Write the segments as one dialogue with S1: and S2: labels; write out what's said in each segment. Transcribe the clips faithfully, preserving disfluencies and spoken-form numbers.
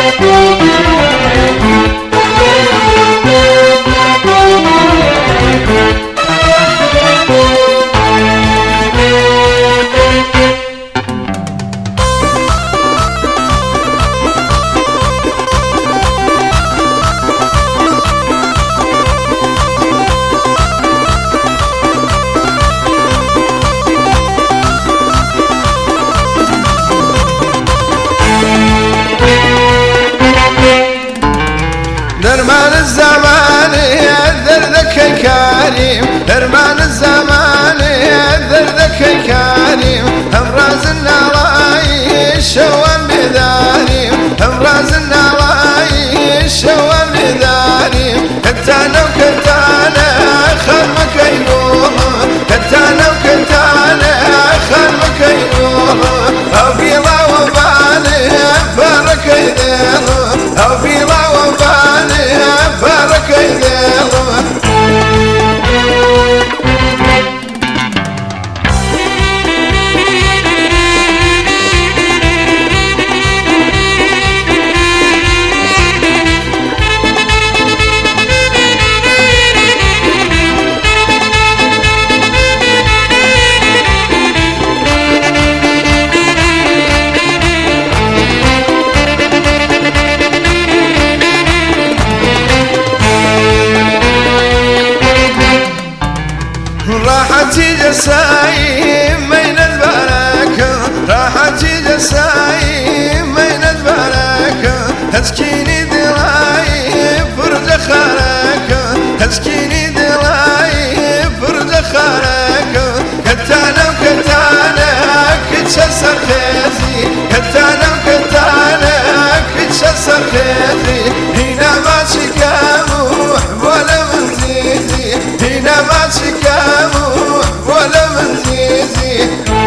S1: درمان الزمان يذردك كريم، درمان الزمان يذردك كريم، امراز النراي الشوام بذاريم، امراز النراي الشوام بذاريم، كتانا وكتانا خدمك ينور، كتانا وكتانا خدمك ينور، او في لا وبالي بارك يدير، او في لا وبالي بارك يدير. راحتي جسايم من البركة، راحتي جسايم من البركة، تسكيني دراي فرج خركة، تسكيني دراي فرج خركة، كتانا وكتانا كتشسر خيزي، كتانا وكتانا كتشسر خيزي، هنا ما شكاموح ولا من زيزي، هنا ما شكاموح ولا من زيزي.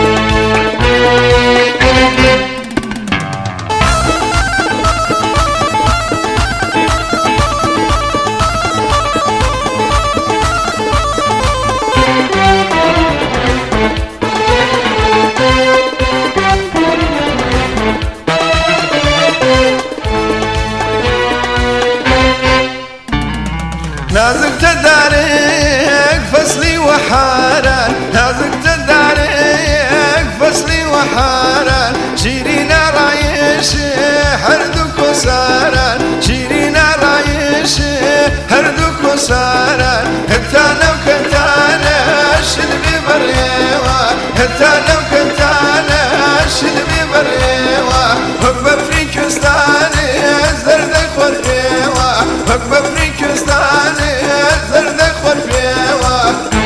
S1: نازك تدارك فصلي وحاران، نازك تدارك فصلي وحاران، شيرينا رايش هردك وساران، شيرينا رايش هردك وساران، كتانا وكتانا شلبي بريوا، كتانا وكتانا شلبي بريوا، حب افريكستاني زردك ورقيوا، حب افريكستاني زردك ورقيوا.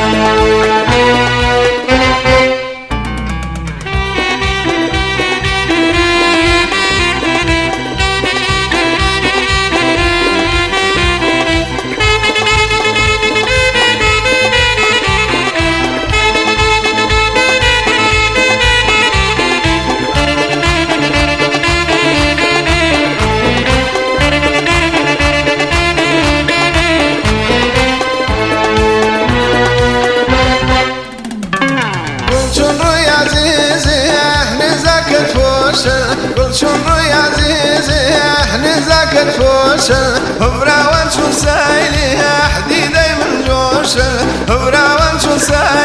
S1: قل شنو يا عزيزي احنا ذاك الفوش، براوان شو سايلي حديدي من جوش، براوان شو سايلي